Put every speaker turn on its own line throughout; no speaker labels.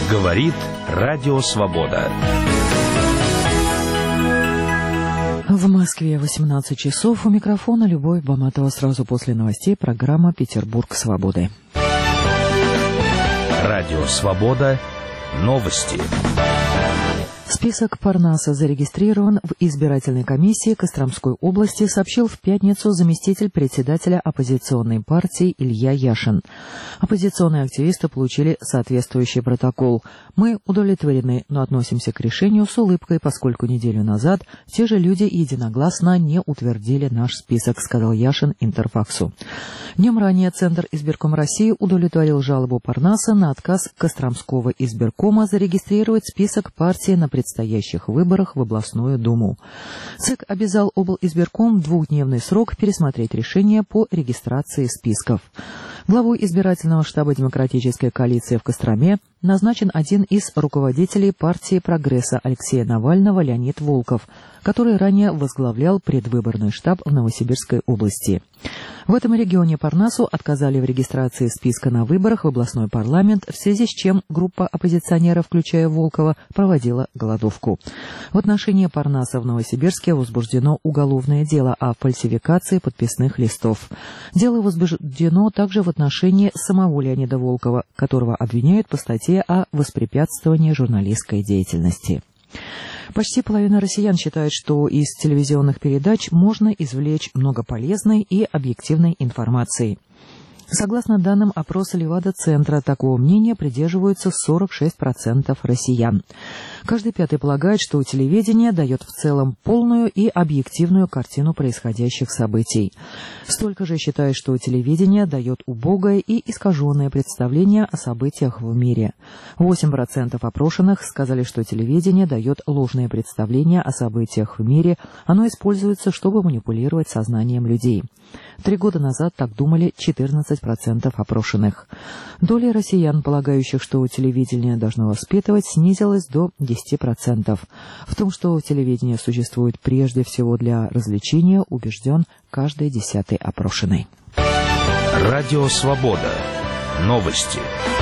Говорит Радио Свобода.
В Москве 18 часов. У микрофона Любовь Баматова. Сразу после новостей программа «Петербург свободы».
Радио Свобода. Новости.
Список Парнаса зарегистрирован в избирательной комиссии Костромской области, сообщил в пятницу заместитель председателя оппозиционной партии Илья Яшин. Оппозиционные активисты получили соответствующий протокол. Мы удовлетворены, но относимся к решению с улыбкой, поскольку неделю назад те же люди единогласно не утвердили наш список, сказал Яшин Интерфаксу. Днем ранее Центр избирком России удовлетворил жалобу Парнаса на отказ Костромского избиркома зарегистрировать список партии на предстоящих выборах в областную думу. ЦИК обязал облизбирком в 2-дневный срок пересмотреть решение по регистрации списков. Главой избирательного штаба Демократической коалиции в Костроме назначен один из руководителей партии «Прогресса» Алексея Навального Леонид Волков, который ранее возглавлял предвыборный штаб в Новосибирской области. В этом регионе Парнасу отказали в регистрации списка на выборах в областной парламент, в связи с чем группа оппозиционеров, включая Волкова, проводила голодовку. В отношении Парнаса в Новосибирске возбуждено уголовное дело о фальсификации подписных листов. Дело возбуждено также в отношении самого Леонида Волкова, которого обвиняют по статье о воспрепятствовании журналистской деятельности. Почти половина россиян считает, что из телевизионных передач можно извлечь много полезной и объективной информации. Согласно данным опроса Левада-центра, такого мнения придерживаются 46% россиян. Каждый пятый полагает, что телевидение дает в целом полную и объективную картину происходящих событий. Столько же считает, что телевидение дает убогое и искаженное представление о событиях в мире. 8% опрошенных сказали, что телевидение дает ложное представление о событиях в мире, оно используется, чтобы манипулировать сознанием людей. 3 года назад так думали 14% опрошенных. Доля россиян, полагающих, что телевидение должно воспитывать, снизилась до 10%. В том, что телевидение существует прежде всего для развлечения, убежден каждый 10-й опрошенный.
Радио Свобода. Новости.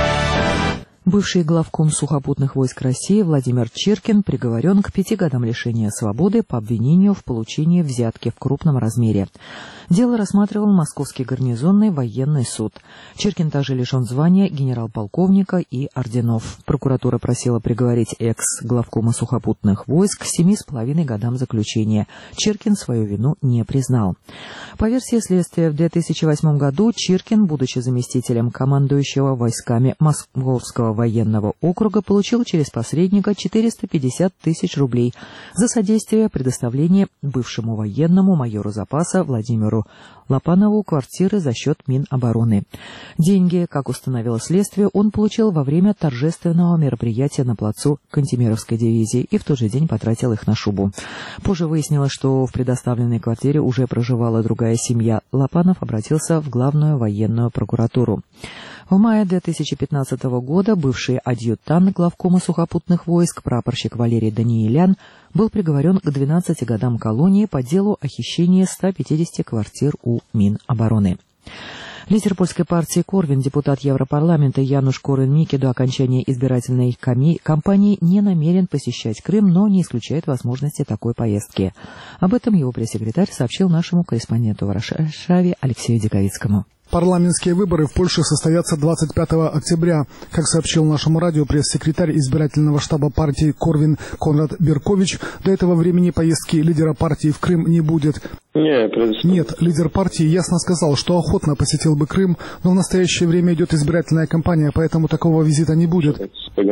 Бывший главком сухопутных войск России Владимир Чиркин приговорен к 5 годам лишения свободы по обвинению в получении взятки в крупном размере. Дело рассматривал Московский гарнизонный военный суд. Чиркин также лишен звания генерал-полковника и орденов. Прокуратура просила приговорить экс-главкома сухопутных войск к 7,5 годам заключения. Чиркин свою вину не признал. По версии следствия, в 2008 году Чиркин, будучи заместителем командующего войсками Московского военного округа, получил через посредника 450 тысяч рублей за содействие предоставления бывшему военному майору запаса Владимиру Лопанову квартиры за счет Минобороны. Деньги, как установило следствие, он получил во время торжественного мероприятия на плацу Кантемировской дивизии и в тот же день потратил их на шубу. Позже выяснилось, что в предоставленной квартире уже проживала другая семья. Лопанов обратился в Главную военную прокуратуру. В мае 2015 года бывший адъютант главкома сухопутных войск прапорщик Валерий Даниелян был приговорен к 12 годам колонии по делу о хищении 150 квартир у Минобороны. Лидер польской партии Корвин, депутат Европарламента Януш Корвин-Микке до окончания избирательной кампании не намерен посещать Крым, но не исключает возможности такой поездки. Об этом его пресс-секретарь сообщил нашему корреспонденту в Варшаве Алексею Диковицкому.
Парламентские выборы в Польше состоятся 25 октября. Как сообщил нашему радио пресс-секретарь избирательного штаба партии Корвин Конрад Беркович, до этого времени поездки лидера партии в Крым не будет. Нет, лидер партии ясно сказал, что охотно посетил бы Крым, но в настоящее время идет избирательная кампания, поэтому такого визита не будет.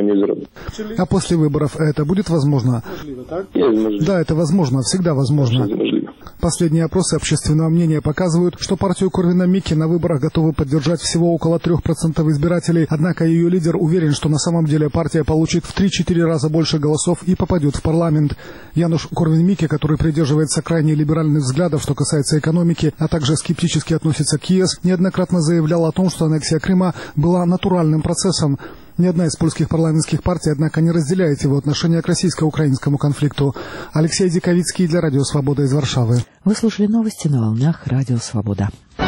А после выборов это будет возможно? Да, это возможно, всегда возможно. Последние опросы общественного мнения показывают, что партию Корвина-Микке на выборах готовы поддержать всего около 3% избирателей, однако ее лидер уверен, что на самом деле партия получит в 3-4 раза больше голосов и попадет в парламент. Януш Корвин-Микке, который придерживается крайне либеральных взглядов, что касается экономики, а также скептически относится к ЕС, неоднократно заявлял о том, что аннексия Крыма была натуральным процессом. Ни одна из польских парламентских партий, однако, не разделяет его отношение к российско-украинскому конфликту. Алексей Диковицкий для Радио Свобода из Варшавы.
Вы слушали новости на волнах Радио Свобода.